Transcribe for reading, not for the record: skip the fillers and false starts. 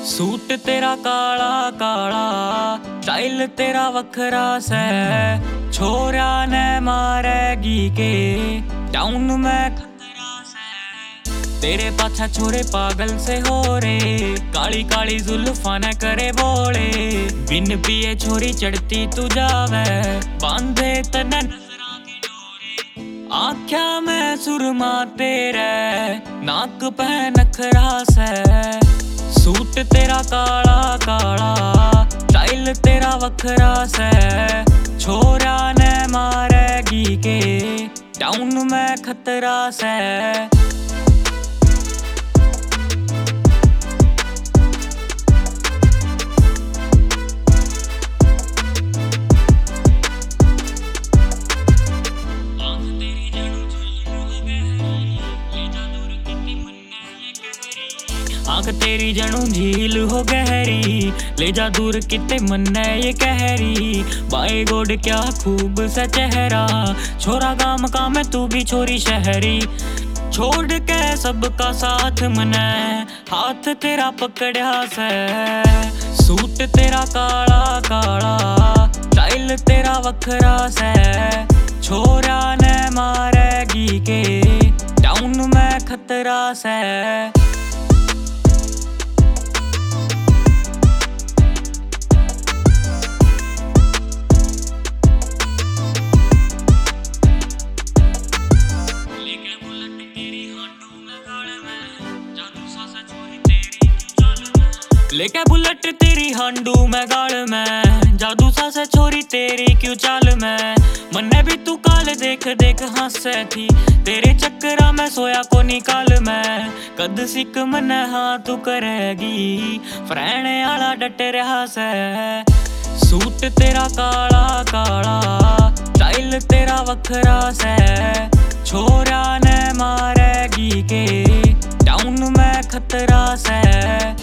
Suit तेरा काला काला, स्टाइल तेरा वखरा से, छोरा ने मारेगी के टाउन में खतरा से। तेरे पाछा छोरे पागल से हो रे, काली काली जुल्फा ने करे बोले, बिन पिए छोरी चढ़ती तू जावे, बांधे तने नजरा की डोरी। आँख्या में सुरमा तेरे, नाक पे नखरा से, सूट तेरा काला काला, स्टाइल तेरा वखरा से, छोरा ने मारेगी के टाउन में खतरा से। आँख तेरी जणू झील हो गहरी, ले जा दूर किते मन्ने ये कहरी। बाए गोड क्या खूब सा चेहरा, छोरा गाम का मैं तू भी छोरी शहरी। छोड़ के सबका साथ मने, हाथ तेरा पकड़या से, सूट तेरा काला काला, स्टाइल तेरा वखरा से, छोरा ने मारेगी के टाउन में खतरा से। लेके बुलेट तेरी हांडू में गाल में, जादू सा से छोरी तेरी क्यों चाल में। मन्ने भी तू काल देख देख हंसे थी, तेरे चक्करा में सोया को निकाल में। कद सिक मन्ने हाँ तू करेगी, फ्रेंड आला डट रहा से, सूट तेरा काला काला, स्टाइल तेरा वखरा से, छोरा ने मारेगी के टाउन में खतरा से।